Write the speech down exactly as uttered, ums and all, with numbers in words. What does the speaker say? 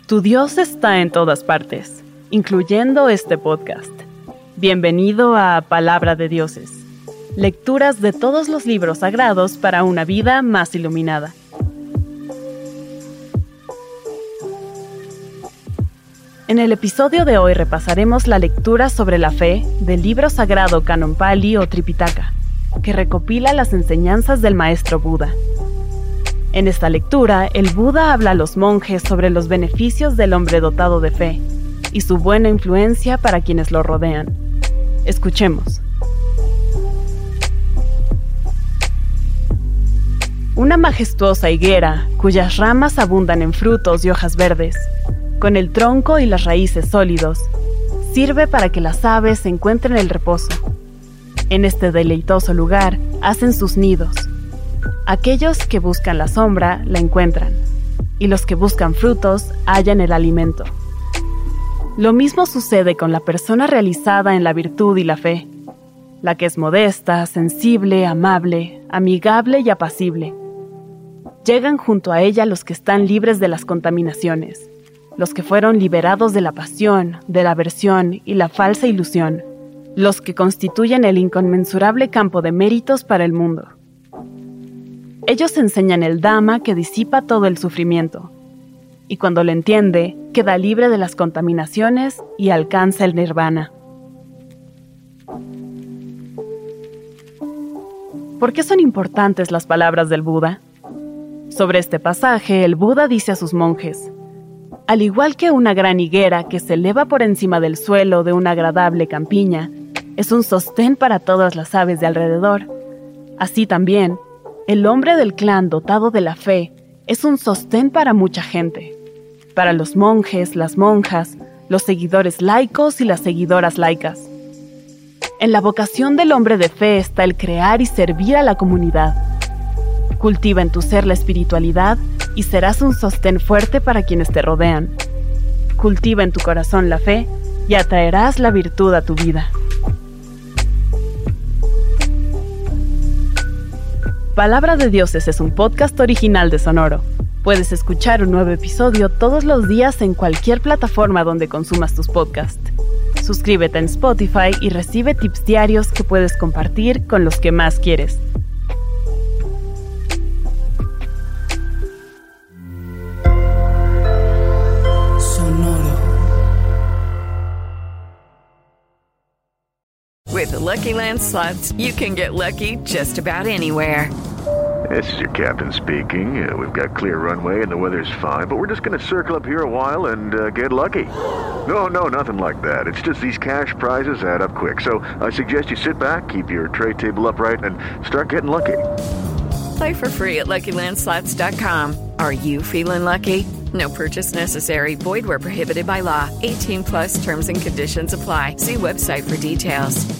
Tu Dios está en todas partes, incluyendo este podcast. Bienvenido a Palabra de Dioses, lecturas de todos los libros sagrados para una vida más iluminada. En el episodio de hoy repasaremos la lectura sobre la fe del libro sagrado Canon Pali o Tripitaka, que recopila las enseñanzas del maestro Buda. En esta lectura, el Buda habla a los monjes sobre los beneficios del hombre dotado de fe y su buena influencia para quienes lo rodean. Escuchemos. Una majestuosa higuera, cuyas ramas abundan en frutos y hojas verdes, con el tronco y las raíces sólidos, sirve para que las aves encuentren el reposo. En este deleitoso lugar hacen sus nidos. Aquellos que buscan la sombra la encuentran, y los que buscan frutos hallan el alimento. Lo mismo sucede con la persona realizada en la virtud y la fe, la que es modesta, sensible, amable, amigable y apacible. Llegan junto a ella los que están libres de las contaminaciones, los que fueron liberados de la pasión, de la aversión y la falsa ilusión, los que constituyen el inconmensurable campo de méritos para el mundo. Ellos enseñan el Dhamma que disipa todo el sufrimiento, y cuando lo entiende, queda libre de las contaminaciones y alcanza el nirvana. ¿Por qué son importantes las palabras del Buda? Sobre este pasaje, el Buda dice a sus monjes: al igual que una gran higuera que se eleva por encima del suelo de una agradable campiña, es un sostén para todas las aves de alrededor, así también, el hombre del clan dotado de la fe es un sostén para mucha gente, para los monjes, las monjas, los seguidores laicos y las seguidoras laicas. En la vocación del hombre de fe está el crear y servir a la comunidad. Cultiva en tu ser la espiritualidad y serás un sostén fuerte para quienes te rodean. Cultiva en tu corazón la fe y atraerás la virtud a tu vida. Palabra de Dioses es un podcast original de Sonoro. Puedes escuchar un nuevo episodio todos los días en cualquier plataforma donde consumas tus podcasts. Suscríbete en Spotify y recibe tips diarios que puedes compartir con los que más quieres. With the Lucky Land Slots, you can get lucky just about anywhere. This is your captain speaking. Uh, we've got clear runway and the weather's fine, but we're just going to circle up here a while and uh, get lucky. No, no, nothing like that. It's just these cash prizes add up quick. So I suggest you sit back, keep your tray table upright, and start getting lucky. Play for free at Lucky Land Slots dot com. Are you feeling lucky? No purchase necessary. Void where prohibited by law. eighteen plus terms and conditions apply. See website for details.